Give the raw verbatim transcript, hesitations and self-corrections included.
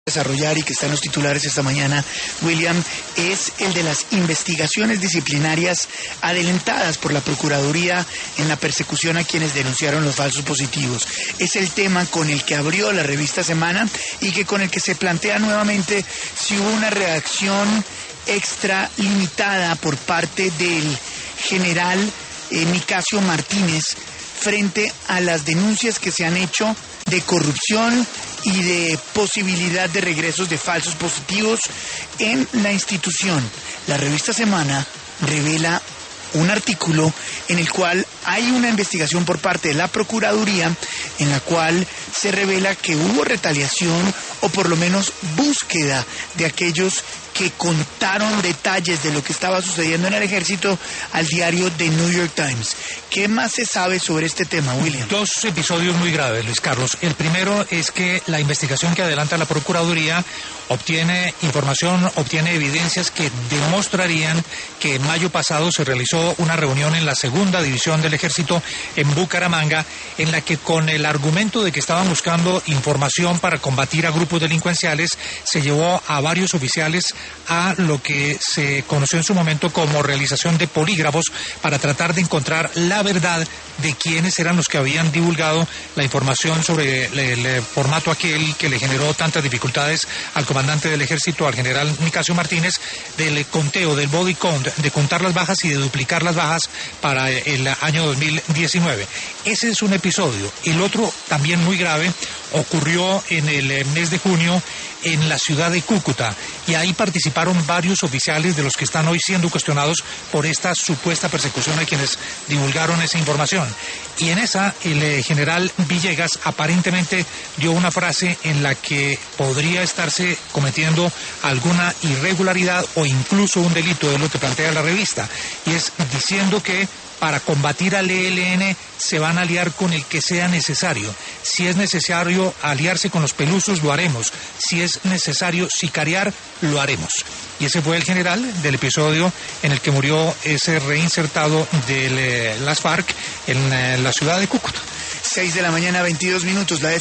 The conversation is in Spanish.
desarrollar y que está en los titulares esta mañana, William, es el de las investigaciones disciplinarias adelantadas por la Procuraduría en la persecución a quienes denunciaron los falsos positivos. Es el tema con el que abrió la revista Semana y que con el que se plantea nuevamente si hubo una reacción extra limitada por parte del general eh, Nicasio Martínez frente a las denuncias que se han hecho de corrupción y de posibilidad de regresos de falsos positivos en la institución. La revista Semana revela un artículo en el cual hay una investigación por parte de la Procuraduría en la cual se revela que hubo retaliación o por lo menos búsqueda de aquellos que contaron detalles de lo que estaba sucediendo en el ejército al diario The New York Times. ¿Qué más se sabe sobre este tema, William? Dos episodios muy graves, Luis Carlos. El primero es que la investigación que adelanta la Procuraduría obtiene información, obtiene evidencias que demostrarían que en mayo pasado se realizó una reunión en la segunda división del ejército en Bucaramanga, en la que con el argumento de que estaban buscando información para combatir a grupos delincuenciales, se llevó a varios oficiales a lo que se conoció en su momento como realización de polígrafos para tratar de encontrar la verdad de quiénes eran los que habían divulgado la información sobre el, el formato aquel que le generó tantas dificultades al comandante del ejército, al general Nicasio Martínez, del conteo, del body count, de contar las bajas y de duplicar las bajas para el año dos mil diecinueve. Ese es un episodio. El otro, también muy grave, ocurrió en el mes de junio en la ciudad de Cúcuta, y ahí participaron varios oficiales de los que están hoy siendo cuestionados por esta supuesta persecución a quienes divulgaron esa información. Y en esa, el eh, general Villegas aparentemente dio una frase en la que podría estarse cometiendo alguna irregularidad o incluso un delito, de lo que plantea la revista, y es diciendo que para combatir al E L N se van a aliar con el que sea necesario. Si es necesario aliarse con los pelusos, lo haremos. Si es necesario sicariar, lo haremos. Y ese fue el general del episodio en el que murió ese reinsertado de las FARC en la ciudad de Cúcuta. seis de la mañana, veintidós minutos. La